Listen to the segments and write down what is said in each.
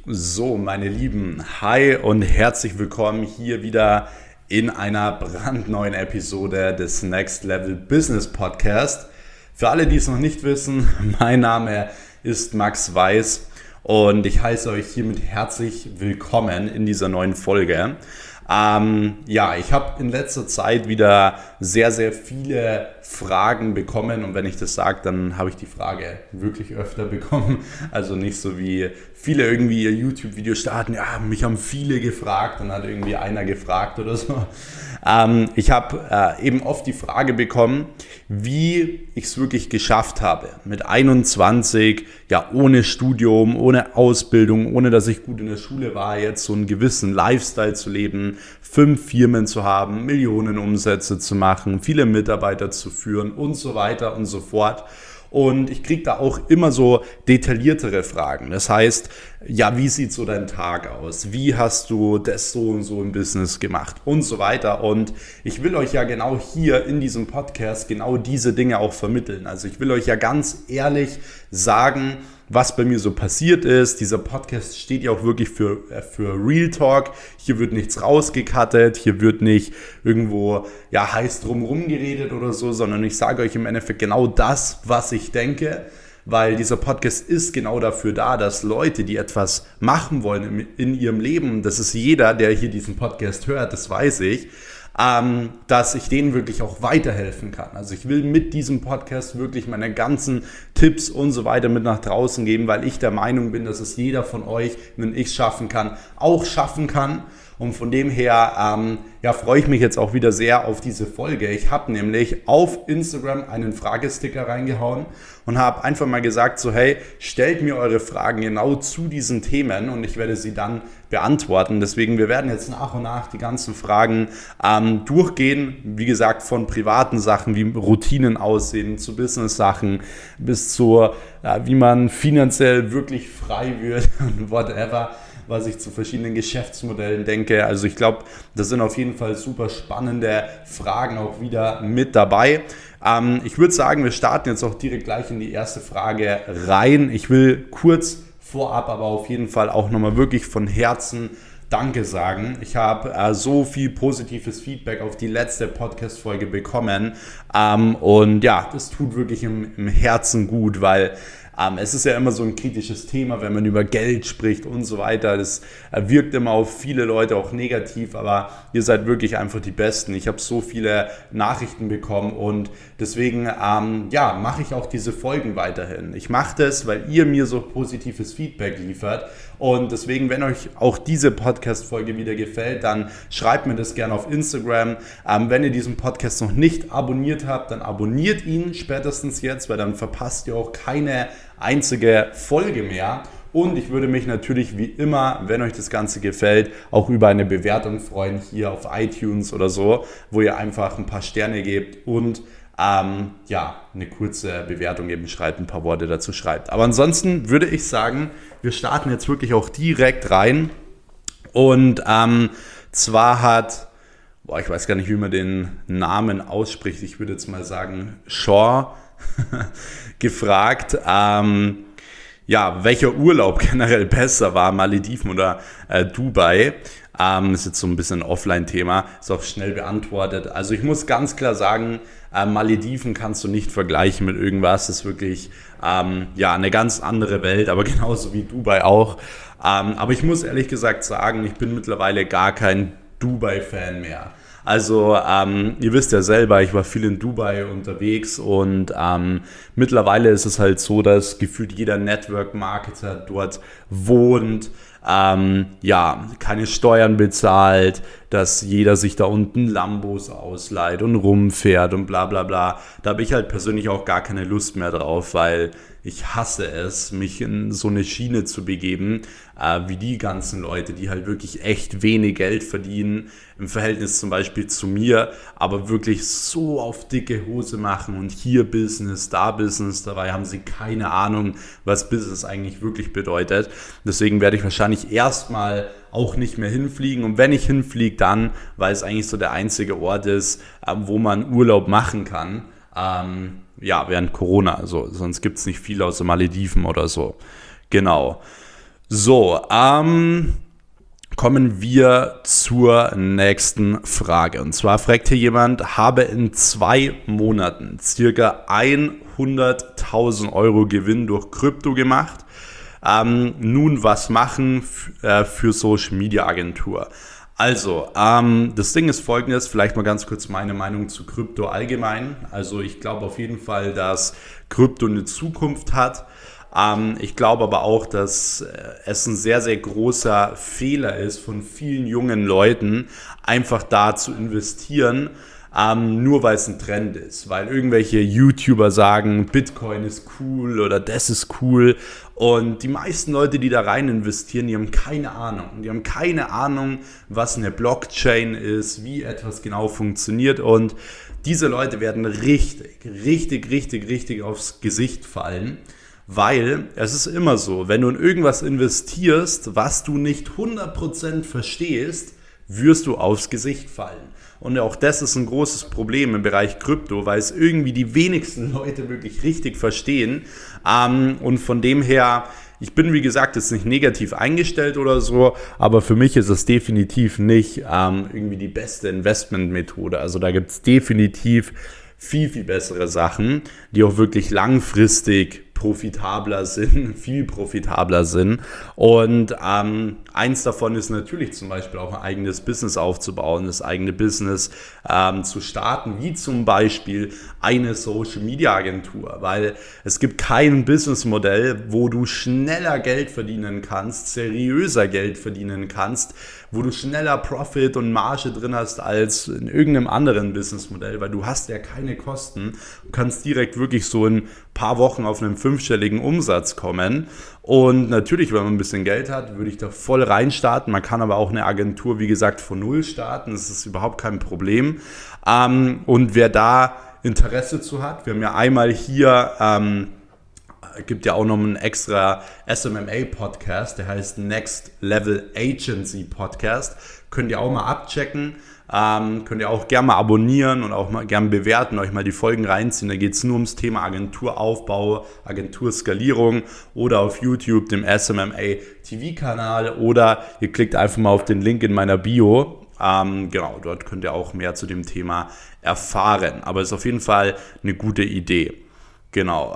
So, meine Lieben, hi und herzlich willkommen hier wieder in einer brandneuen Episode des Next Level Business Podcast. Für alle, die es noch nicht wissen, mein Name ist Max Weiß und ich heiße euch hiermit herzlich willkommen in dieser neuen Folge. Ich habe in letzter Zeit wieder sehr, sehr viele Fragen bekommen und wenn ich das sage, dann habe ich die Frage wirklich öfter bekommen. Also nicht so wie viele irgendwie ihr YouTube-Video starten, ja, mich haben viele gefragt, dann hat irgendwie einer gefragt oder so. Ich habe eben oft die Frage bekommen, wie ich es wirklich geschafft habe, mit 21, ja ohne Studium, ohne Ausbildung, ohne dass ich gut in der Schule war, jetzt so einen gewissen Lifestyle zu leben, 5 Firmen zu haben, Millionen Umsätze zu machen, viele Mitarbeiter zu führen und so weiter und so fort. Und ich kriege da auch immer so detailliertere Fragen. Das heißt, ja, wie sieht so dein Tag aus? Wie hast du das so und so im Business gemacht? Und so weiter. Und ich will euch ja genau hier in diesem Podcast genau diese Dinge auch vermitteln. Also ich will euch ja ganz ehrlich sagen, was bei mir so passiert ist. Dieser Podcast steht ja auch wirklich für Real Talk. Hier wird nichts rausgecuttet, hier wird nicht irgendwo heiß drumherum geredet oder so, sondern ich sage euch im Endeffekt genau das, was ich denke, weil dieser Podcast ist genau dafür da, dass Leute, die etwas machen wollen in ihrem Leben, das ist jeder, der hier diesen Podcast hört, das weiß ich, dass ich denen wirklich auch weiterhelfen kann. Also ich will mit diesem Podcast wirklich meine ganzen Tipps und so weiter mit nach draußen geben, weil ich der Meinung bin, dass es jeder von euch, wenn ich es schaffen kann, auch schaffen kann. Und von dem her freue ich mich jetzt auch wieder sehr auf diese Folge. Ich habe nämlich auf Instagram einen Fragesticker reingehauen und habe einfach mal gesagt, so hey, stellt mir eure Fragen genau zu diesen Themen und ich werde sie dann beantworten. Deswegen, wir werden jetzt nach und nach die ganzen Fragen durchgehen. Wie gesagt, von privaten Sachen, wie Routinen aussehen, zu Business-Sachen bis zu, wie man finanziell wirklich frei wird und whatever, was ich zu verschiedenen Geschäftsmodellen denke. Also ich glaube, das sind auf jeden Fall super spannende Fragen auch wieder mit dabei. Ich würde sagen, wir starten jetzt auch direkt gleich in die erste Frage rein. Ich will kurz vorab aber auf jeden Fall auch nochmal wirklich von Herzen Danke sagen. Ich habe so viel positives Feedback auf die letzte Podcast-Folge bekommen und ja, das tut wirklich im Herzen gut, weil es ist ja immer so ein kritisches Thema, wenn man über Geld spricht und so weiter. Das wirkt immer auf viele Leute auch negativ, aber ihr seid wirklich einfach die Besten. Ich habe so viele Nachrichten bekommen und deswegen mache ich auch diese Folgen weiterhin. Ich mache das, weil ihr mir so positives Feedback liefert und deswegen, wenn euch auch diese Podcast-Folge wieder gefällt, dann schreibt mir das gerne auf Instagram. Wenn ihr diesen Podcast noch nicht abonniert habt, dann abonniert ihn spätestens jetzt, weil dann verpasst ihr auch keine einzige Folge mehr. Und ich würde mich natürlich wie immer, wenn euch das Ganze gefällt, auch über eine Bewertung freuen hier auf iTunes oder so, wo ihr einfach ein paar Sterne gebt und eine kurze Bewertung eben schreibt, ein paar Worte dazu schreibt. Aber ansonsten würde ich sagen, wir starten jetzt wirklich auch direkt rein. Und zwar hat, ich weiß gar nicht, wie man den Namen ausspricht, ich würde jetzt mal sagen, Shaw gefragt, welcher Urlaub generell besser war, Malediven oder Dubai. Ist jetzt so ein bisschen ein Offline-Thema, ist auch schnell beantwortet. Also ich muss ganz klar sagen, Malediven kannst du nicht vergleichen mit irgendwas, das ist wirklich eine ganz andere Welt, aber genauso wie Dubai auch. Aber ich muss ehrlich gesagt sagen, ich bin mittlerweile gar kein Dubai-Fan mehr. Also ihr wisst ja selber, ich war viel in Dubai unterwegs und mittlerweile ist es halt so, dass gefühlt jeder Network-Marketer dort wohnt, keine Steuern bezahlt, dass jeder sich da unten Lambos ausleiht und rumfährt und bla bla bla. Da habe ich halt persönlich auch gar keine Lust mehr drauf, weil ich hasse es, mich in so eine Schiene zu begeben, wie die ganzen Leute, die halt wirklich echt wenig Geld verdienen, im Verhältnis zum Beispiel zu mir, aber wirklich so auf dicke Hose machen und hier Business, da Business, dabei haben sie keine Ahnung, was Business eigentlich wirklich bedeutet. Deswegen werde ich wahrscheinlich erstmal auch nicht mehr hinfliegen und wenn ich hinfliege, dann, weil es eigentlich so der einzige Ort ist, wo man Urlaub machen kann, während Corona, also sonst gibt es nicht viel außer Malediven oder so. Genau. So, kommen wir zur nächsten Frage. Und zwar fragt hier jemand, habe in 2 Monaten circa 100.000 Euro Gewinn durch Krypto gemacht. Nun was machen für Social Media Agentur? Also, das Ding ist folgendes, vielleicht mal ganz kurz meine Meinung zu Krypto allgemein. Also ich glaube auf jeden Fall, dass Krypto eine Zukunft hat. Ich glaube aber auch, dass es ein sehr, sehr großer Fehler ist von vielen jungen Leuten, einfach da zu investieren, nur weil es ein Trend ist. Weil irgendwelche YouTuber sagen, Bitcoin ist cool oder das ist cool. Und die meisten Leute, die da rein investieren, die haben keine Ahnung. Die haben keine Ahnung, was eine Blockchain ist, wie etwas genau funktioniert. Und diese Leute werden richtig aufs Gesicht fallen. Weil es ist immer so, wenn du in irgendwas investierst, was du nicht 100% verstehst, wirst du aufs Gesicht fallen. Und auch das ist ein großes Problem im Bereich Krypto, weil es irgendwie die wenigsten Leute wirklich richtig verstehen. Und von dem her, ich bin wie gesagt jetzt nicht negativ eingestellt oder so, aber für mich ist es definitiv nicht irgendwie die beste Investmentmethode. Also da gibt es definitiv viel bessere Sachen, die auch wirklich langfristig profitabler sind, viel profitabler sind. Und eins davon ist natürlich zum Beispiel auch ein eigenes Business aufzubauen, das eigene Business zu starten, wie zum Beispiel eine Social Media Agentur, weil es gibt kein Businessmodell, wo du schneller Geld verdienen kannst, seriöser Geld verdienen kannst, wo du schneller Profit und Marge drin hast als in irgendeinem anderen Businessmodell, weil du hast ja keine Kosten, du kannst direkt wirklich so in ein paar Wochen auf einen 5-stelligen Umsatz kommen. Und natürlich, wenn man ein bisschen Geld hat, würde ich da voll reinstarten. Man kann aber auch eine Agentur, wie gesagt, von null starten. Das ist überhaupt kein Problem. Und wer da Interesse zu hat, wir haben ja einmal hier, gibt ja auch noch einen extra SMMA-Podcast, der heißt Next Level Agency Podcast. Könnt ihr auch mal abchecken. Könnt ihr auch gerne mal abonnieren und auch mal gerne bewerten, euch mal die Folgen reinziehen. Da geht es nur ums Thema Agenturaufbau, Agenturskalierung oder auf YouTube, dem SMMA TV-Kanal, oder ihr klickt einfach mal auf den Link in meiner Bio. Genau, dort könnt ihr auch mehr zu dem Thema erfahren. Aber es ist auf jeden Fall eine gute Idee. Genau.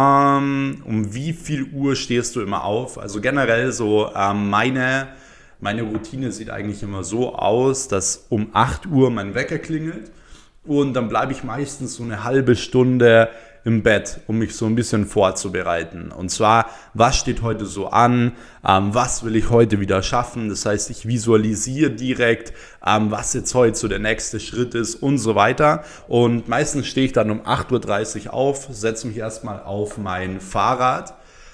Um wie viel Uhr stehst du immer auf? Also generell so meine Routine sieht eigentlich immer so aus, dass um 8 Uhr mein Wecker klingelt und dann bleibe ich meistens so eine halbe Stunde im Bett, um mich so ein bisschen vorzubereiten. Und zwar, was steht heute so an, was will ich heute wieder schaffen? Das heißt, ich visualisiere direkt, was jetzt heute so der nächste Schritt ist und so weiter. Und meistens stehe ich dann um 8.30 Uhr auf, setze mich erstmal auf mein Fahrrad,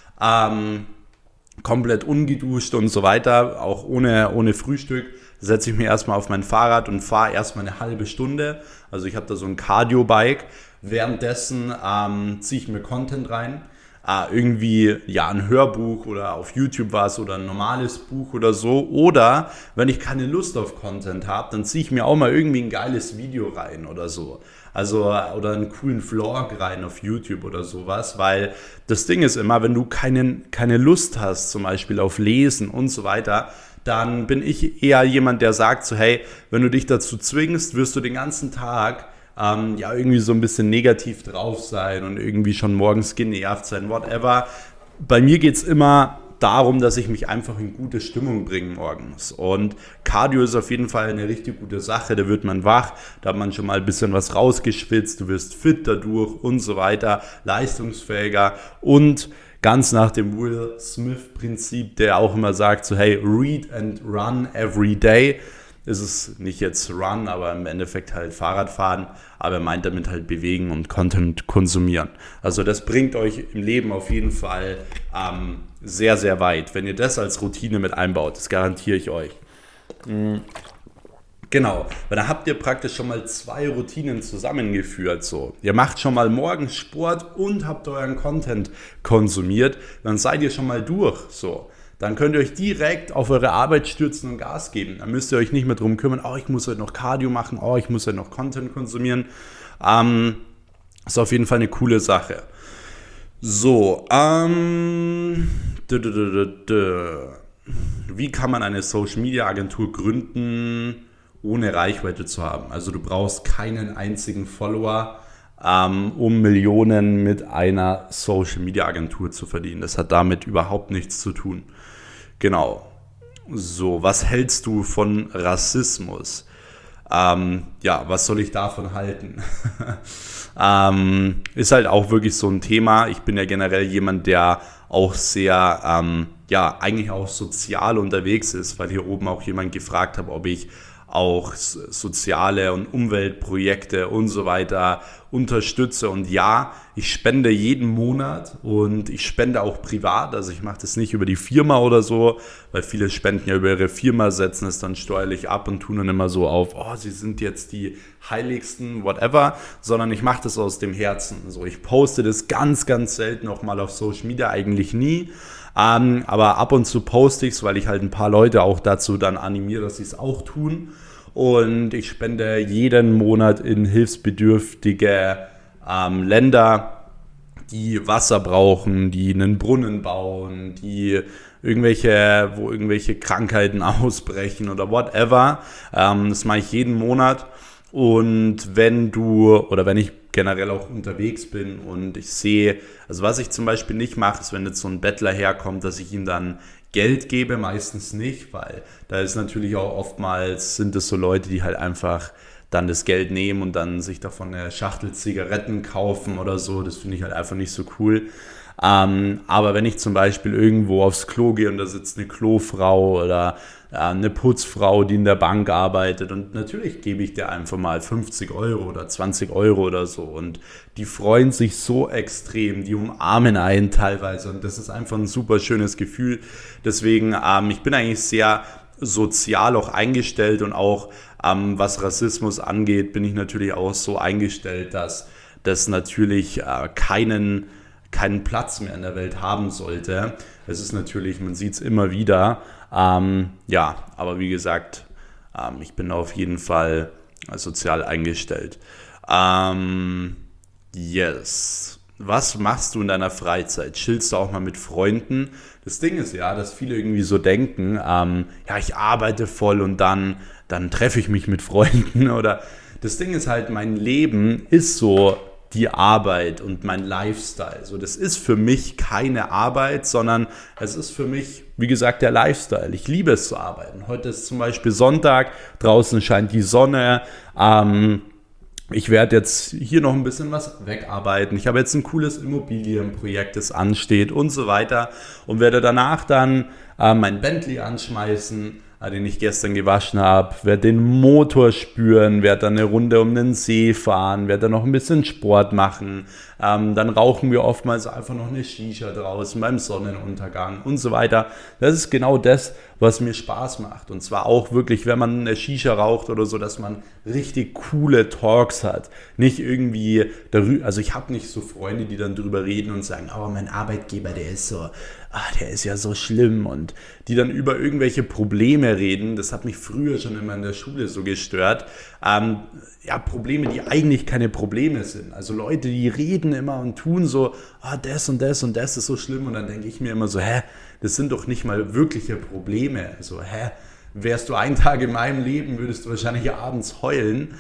komplett ungeduscht und so weiter, auch ohne Frühstück, setze ich mir erstmal auf mein Fahrrad und fahre erstmal eine halbe Stunde. Also ich habe da so ein Cardio-Bike. Währenddessen ziehe ich mir Content rein. Irgendwie ja ein Hörbuch oder auf YouTube was oder ein normales Buch oder so. Oder wenn ich keine Lust auf Content habe, dann ziehe ich mir auch mal irgendwie ein geiles Video rein oder so. Also oder einen coolen Vlog rein auf YouTube oder sowas, weil das Ding ist immer, wenn du keine Lust hast, zum Beispiel auf Lesen und so weiter, dann bin ich eher jemand, der sagt so, hey, wenn du dich dazu zwingst, wirst du den ganzen Tag ja irgendwie so ein bisschen negativ drauf sein und irgendwie schon morgens genervt sein, whatever. Bei mir geht es immer darum, dass ich mich einfach in gute Stimmung bringe morgens. Und Cardio ist auf jeden Fall eine richtig gute Sache. Da wird man wach, da hat man schon mal ein bisschen was rausgeschwitzt, du wirst fit dadurch und so weiter, leistungsfähiger und ganz nach dem Will Smith-Prinzip, der auch immer sagt so, hey, read and run every day. Ist es nicht jetzt Run, aber im Endeffekt halt Fahrradfahren, aber er meint damit halt bewegen und Content konsumieren. Also das bringt euch im Leben auf jeden Fall sehr, sehr weit, wenn ihr das als Routine mit einbaut, das garantiere ich euch. Genau, weil dann habt ihr praktisch schon mal 2 Routinen zusammengeführt. So. Ihr macht schon mal morgens Sport und habt euren Content konsumiert, dann seid ihr schon mal durch. So. Dann könnt ihr euch direkt auf eure Arbeit stürzen und Gas geben. Dann müsst ihr euch nicht mehr drum kümmern, oh, ich muss heute noch Cardio machen, oh, ich muss heute noch Content konsumieren. Ist auf jeden Fall eine coole Sache. So, wie kann man eine Social-Media-Agentur gründen, ohne Reichweite zu haben? Also du brauchst keinen einzigen Follower, um Millionen mit einer Social-Media-Agentur zu verdienen. Das hat damit überhaupt nichts zu tun. Genau. So, was hältst du von Rassismus? Was soll ich davon halten? Ist halt auch wirklich so ein Thema. Ich bin ja generell jemand, der auch sehr, eigentlich auch sozial unterwegs ist, weil hier oben auch jemand gefragt hat, ob ich auch soziale und Umweltprojekte und so weiter unterstütze. Und ja, ich spende jeden Monat und ich spende auch privat. Also ich mache das nicht über die Firma oder so, weil viele spenden ja über ihre Firma, setzen es dann steuerlich ab und tun dann immer so auf, oh, sie sind jetzt die Heiligsten, whatever, sondern ich mache das aus dem Herzen. So, ich poste das ganz, ganz selten auch mal auf Social Media, eigentlich nie. Aber ab und zu poste ich es, weil ich halt ein paar Leute auch dazu dann animiere, dass sie es auch tun. Und ich spende jeden Monat in hilfsbedürftige Länder, die Wasser brauchen, die einen Brunnen bauen, wo irgendwelche Krankheiten ausbrechen oder whatever. Das mache ich jeden Monat. Und wenn ich generell auch unterwegs bin und ich sehe, also was ich zum Beispiel nicht mache, ist, wenn jetzt so ein Bettler herkommt, dass ich ihm dann Geld gebe, meistens nicht, weil da ist natürlich auch oftmals, sind es so Leute, die halt einfach dann das Geld nehmen und dann sich davon eine Schachtel Zigaretten kaufen oder so, das finde ich halt einfach nicht so cool. Aber wenn ich zum Beispiel irgendwo aufs Klo gehe und da sitzt eine Klofrau oder eine Putzfrau, die in der Bank arbeitet und natürlich gebe ich dir einfach mal 50 Euro oder 20 Euro oder so und die freuen sich so extrem, die umarmen einen teilweise und das ist einfach ein super schönes Gefühl. Deswegen, ich bin eigentlich sehr sozial auch eingestellt und auch was Rassismus angeht, bin ich natürlich auch so eingestellt, dass das natürlich keinen Platz mehr in der Welt haben sollte. Es ist natürlich, man sieht es immer wieder, aber wie gesagt, ich bin auf jeden Fall sozial eingestellt. Yes. Was machst du in deiner Freizeit? Chillst du auch mal mit Freunden? Das Ding ist ja, dass viele irgendwie so denken, ich arbeite voll und dann treffe ich mich mit Freunden. Oder das Ding ist halt, mein Leben ist so die Arbeit und mein Lifestyle. So, das ist für mich keine Arbeit, sondern es ist für mich, wie gesagt, der Lifestyle. Ich liebe es zu arbeiten. Heute ist zum Beispiel Sonntag, draußen scheint die Sonne. Ich werde jetzt hier noch ein bisschen was wegarbeiten. Ich habe jetzt ein cooles Immobilienprojekt, das ansteht und so weiter und werde danach dann mein Bentley anschmeißen, den ich gestern gewaschen habe, werde den Motor spüren, werde dann eine Runde um den See fahren, werde dann noch ein bisschen Sport machen. Dann rauchen wir oftmals einfach noch eine Shisha draußen beim Sonnenuntergang und so weiter. Das ist genau das, was mir Spaß macht. Und zwar auch wirklich, wenn man eine Shisha raucht oder so, dass man richtig coole Talks hat. Nicht irgendwie darüber, also ich habe nicht so Freunde, die dann drüber reden und sagen, oh, mein Arbeitgeber, der ist ja so schlimm und die dann über irgendwelche Probleme reden. Das hat mich früher schon immer in der Schule so gestört. Probleme, die eigentlich keine Probleme sind. Also Leute, die reden immer und tun so, das und das und das ist so schlimm. Und dann denke ich mir immer so, das sind doch nicht mal wirkliche Probleme. Also, wärst du einen Tag in meinem Leben, würdest du wahrscheinlich abends heulen.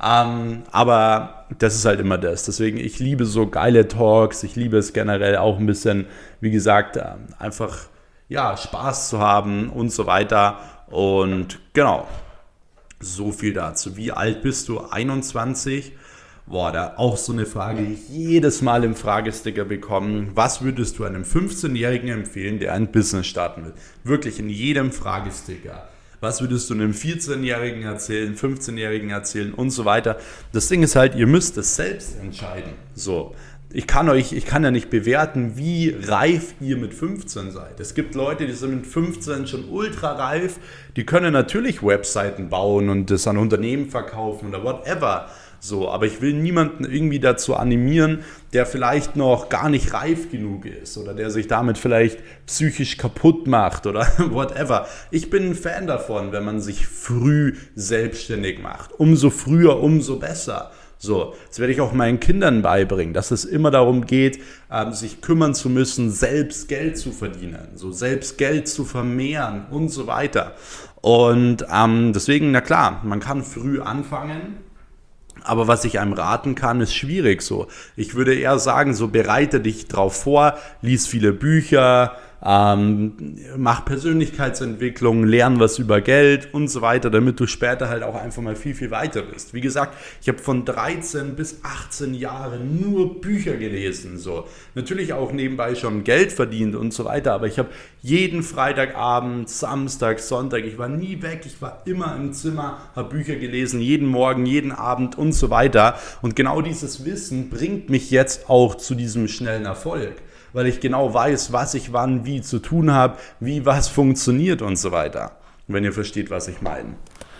Aber das ist halt immer das. Deswegen, ich liebe so geile Talks. Ich liebe es generell auch ein bisschen, wie gesagt, einfach Spaß zu haben und so weiter. Und genau, so viel dazu. Wie alt bist du? 21? Da auch so eine Frage, die ich jedes Mal im Fragesticker bekomme. Was würdest du einem 15-Jährigen empfehlen, der ein Business starten will? Wirklich in jedem Fragesticker. Was würdest du einem 14-Jährigen erzählen, 15-Jährigen erzählen und so weiter? Das Ding ist halt, ihr müsst es selbst entscheiden. So, ich kann ja nicht bewerten, wie reif ihr mit 15 seid. Es gibt Leute, die sind mit 15 schon ultra reif, die können natürlich Webseiten bauen und das an Unternehmen verkaufen oder whatever. So, aber ich will niemanden irgendwie dazu animieren, der vielleicht noch gar nicht reif genug ist oder der sich damit vielleicht psychisch kaputt macht oder whatever. Ich bin ein Fan davon, wenn man sich früh selbstständig macht. Umso früher, umso besser. So, das werde ich auch meinen Kindern beibringen, dass es immer darum geht, sich kümmern zu müssen, selbst Geld zu verdienen, so selbst Geld zu vermehren und so weiter. Und deswegen, na klar, man kann früh anfangen, aber was ich einem raten kann, ist schwierig so. Ich würde eher sagen, so bereite dich drauf vor, lies viele Bücher, mach Persönlichkeitsentwicklung, lern was über Geld und so weiter, damit du später halt auch einfach mal viel, viel weiter bist. Wie gesagt, ich habe von 13 bis 18 Jahren nur Bücher gelesen. So. Natürlich auch nebenbei schon Geld verdient und so weiter, aber ich habe jeden Freitagabend, Samstag, Sonntag, ich war nie weg, ich war immer im Zimmer, habe Bücher gelesen, jeden Morgen, jeden Abend und so weiter. Und genau dieses Wissen bringt mich jetzt auch zu diesem schnellen Erfolg, weil ich genau weiß, was ich wann wie zu tun habe, wie was funktioniert und so weiter. Wenn ihr versteht, was ich meine.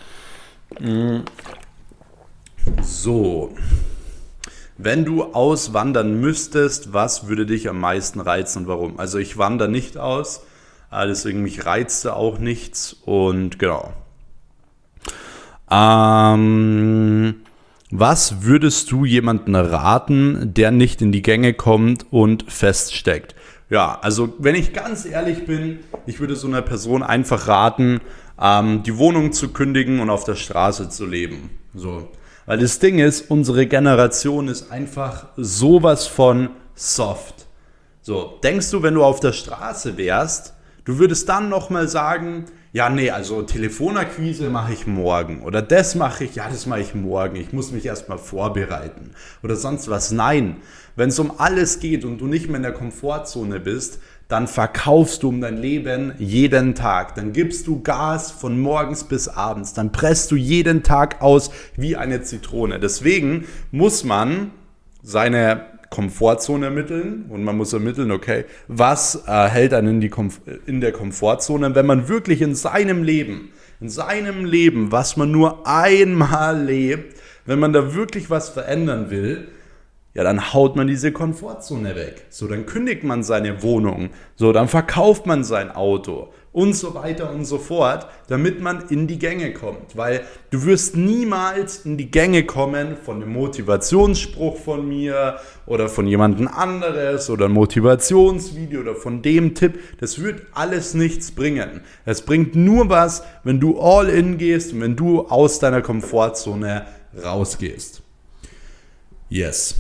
So, wenn du auswandern müsstest, was würde dich am meisten reizen und warum? Also ich wandere nicht aus, deswegen mich reizte auch nichts und genau. Was würdest du jemandem raten, der nicht in die Gänge kommt und feststeckt? Ja, also wenn ich ganz ehrlich bin, ich würde so einer Person einfach raten, die Wohnung zu kündigen und auf der Straße zu leben. So. Weil das Ding ist, unsere Generation ist einfach sowas von soft. So, denkst du, wenn du auf der Straße wärst, du würdest dann nochmal sagen, ja, nee, also Telefonakquise mache ich morgen oder das mache ich morgen, ich muss mich erstmal vorbereiten oder sonst was. Nein, wenn es um alles geht und du nicht mehr in der Komfortzone bist, dann verkaufst du um dein Leben jeden Tag, dann gibst du Gas von morgens bis abends, dann presst du jeden Tag aus wie eine Zitrone. Deswegen muss man seine Komfortzone ermitteln und man muss ermitteln, okay, was hält einen in der Komfortzone, wenn man wirklich in seinem Leben, was man nur einmal lebt, wenn man da wirklich was verändern will, ja, dann haut man diese Komfortzone weg. So, dann kündigt man seine Wohnung, so, dann verkauft man sein Auto und so weiter und so fort, damit man in die Gänge kommt. Weil du wirst niemals in die Gänge kommen von einem Motivationsspruch von mir oder von jemandem anderes oder ein Motivationsvideo oder von dem Tipp. Das wird alles nichts bringen. Es bringt nur was, wenn du all in gehst und wenn du aus deiner Komfortzone rausgehst. Yes.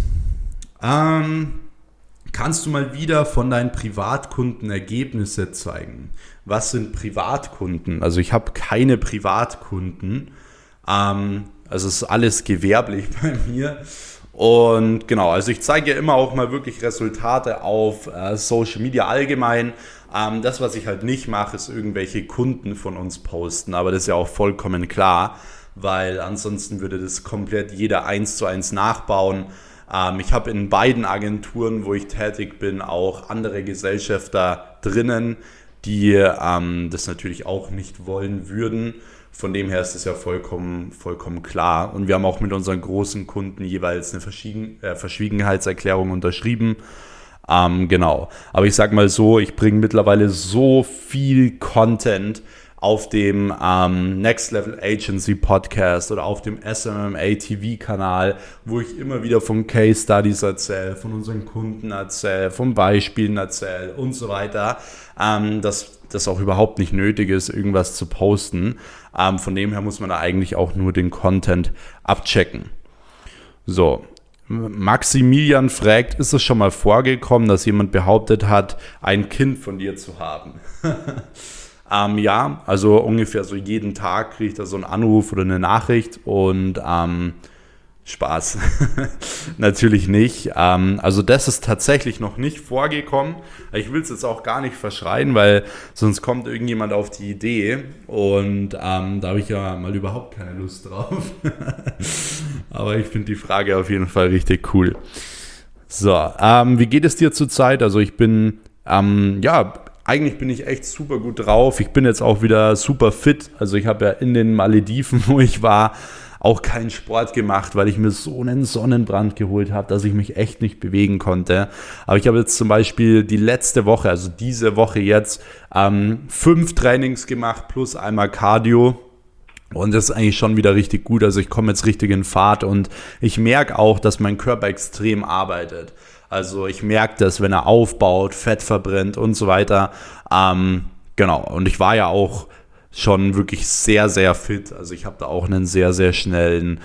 Kannst du mal wieder von deinen Privatkunden Ergebnisse zeigen? Was sind Privatkunden? Also ich habe keine Privatkunden. Also es ist alles gewerblich bei mir. Und genau, also ich zeige ja immer auch mal wirklich Resultate auf Social Media allgemein. Das, was ich halt nicht mache, ist irgendwelche Kunden von uns posten. Aber das ist ja auch vollkommen klar, weil ansonsten würde das komplett jeder 1:1 nachbauen. Ich habe in beiden Agenturen, wo ich tätig bin, auch andere Gesellschafter drinnen, die das natürlich auch nicht wollen würden. Von dem her ist es ja vollkommen klar. Und wir haben auch mit unseren großen Kunden jeweils eine Verschwiegenheitserklärung unterschrieben. Genau. Aber ich sage mal so, ich bringe mittlerweile so viel Content auf dem Next Level Agency Podcast oder auf dem SMMA TV Kanal, wo ich immer wieder von Case Studies erzähle, von unseren Kunden erzähle, von Beispielen erzähle und so weiter, dass das auch überhaupt nicht nötig ist, irgendwas zu posten. Von dem her muss man da eigentlich auch nur den Content abchecken. So. Maximilian fragt, ist es schon mal vorgekommen, dass jemand behauptet hat, ein Kind von dir zu haben? Ja, also ungefähr so jeden Tag kriege ich da so einen Anruf oder eine Nachricht und Spaß. Natürlich nicht. Also das ist tatsächlich noch nicht vorgekommen. Ich will es jetzt auch gar nicht verschreien, weil sonst kommt irgendjemand auf die Idee und da habe ich ja mal überhaupt keine Lust drauf. Aber ich finde die Frage auf jeden Fall richtig cool. So, wie geht es dir zurzeit? Also ich bin, eigentlich bin ich echt super gut drauf. Ich bin jetzt auch wieder super fit. Also ich habe ja in den Malediven, wo ich war, auch keinen Sport gemacht, weil ich mir so einen Sonnenbrand geholt habe, dass ich mich echt nicht bewegen konnte. Aber ich habe jetzt zum Beispiel die letzte Woche, also diese Woche jetzt, 5 Trainings gemacht plus einmal Cardio. Und das ist eigentlich schon wieder richtig gut. Also ich komme jetzt richtig in Fahrt und ich merke auch, dass mein Körper extrem arbeitet. Also ich merke das, wenn er aufbaut, Fett verbrennt und so weiter. Genau, und ich war ja auch schon wirklich sehr, sehr fit. Also ich habe da auch einen sehr, sehr schnellen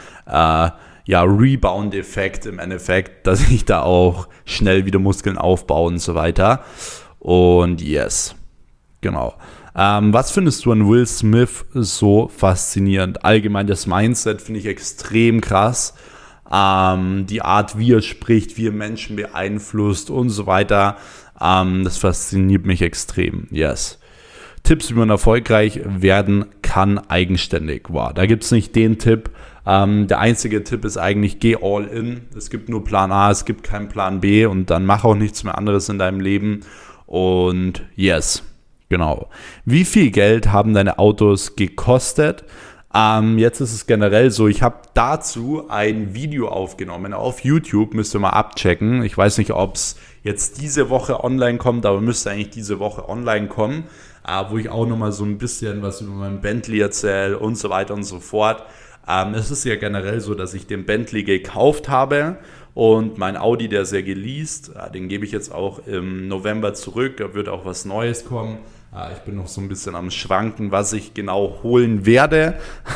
Rebound-Effekt im Endeffekt, dass ich da auch schnell wieder Muskeln aufbaue und so weiter. Und yes, genau. Was findest du an Will Smith so faszinierend? Allgemein das Mindset finde ich extrem krass. Die Art, wie er spricht, wie er Menschen beeinflusst und so weiter. Das fasziniert mich extrem. Yes. Tipps, wie man erfolgreich werden kann, eigenständig. Wow, da gibt es nicht den Tipp. Der einzige Tipp ist eigentlich, geh all in. Es gibt nur Plan A, es gibt keinen Plan B und dann mach auch nichts mehr anderes in deinem Leben. Und yes. Genau. Wie viel Geld haben deine Autos gekostet? Jetzt ist es generell so, ich habe dazu ein Video aufgenommen auf YouTube, müsst ihr mal abchecken. Ich weiß nicht, ob es jetzt diese Woche online kommt, aber müsste eigentlich diese Woche online kommen, wo ich auch nochmal so ein bisschen was über meinen Bentley erzähle und so weiter und so fort. Es ist ja generell so, dass ich den Bentley gekauft habe und mein Audi, der ist ja geleast, den gebe ich jetzt auch im November zurück, da wird auch was Neues kommen. Ich bin noch so ein bisschen am Schwanken, was ich genau holen werde.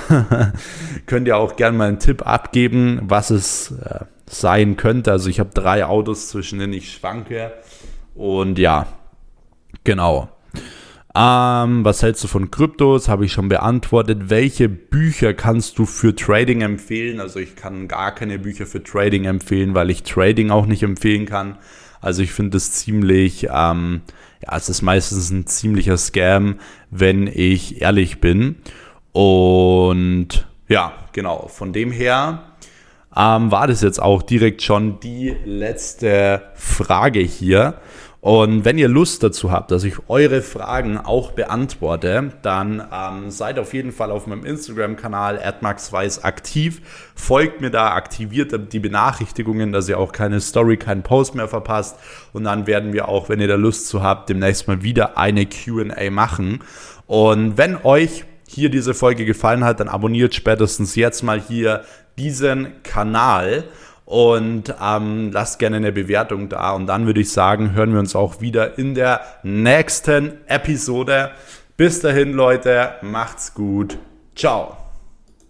Könnt ihr auch gerne mal einen Tipp abgeben, was es sein könnte. Also ich habe 3 Autos, zwischen denen ich schwanke. Und ja, genau. Was hältst du von Kryptos? Habe ich schon beantwortet. Welche Bücher kannst du für Trading empfehlen? Also ich kann gar keine Bücher für Trading empfehlen, weil ich Trading auch nicht empfehlen kann. Also ich finde es ziemlich, es ist meistens ein ziemlicher Scam, wenn ich ehrlich bin. Und ja, genau, von dem her war das jetzt auch direkt schon die letzte Frage hier. Und wenn ihr Lust dazu habt, dass ich eure Fragen auch beantworte, dann seid auf jeden Fall auf meinem Instagram-Kanal @maxweiss aktiv. Folgt mir da, aktiviert die Benachrichtigungen, dass ihr auch keine Story, keinen Post mehr verpasst. Und dann werden wir auch, wenn ihr da Lust zu habt, demnächst mal wieder eine Q&A machen. Und wenn euch hier diese Folge gefallen hat, dann abonniert spätestens jetzt mal hier diesen Kanal. Und lasst gerne eine Bewertung da. Und dann würde ich sagen, hören wir uns auch wieder in der nächsten Episode. Bis dahin, Leute, macht's gut. Ciao.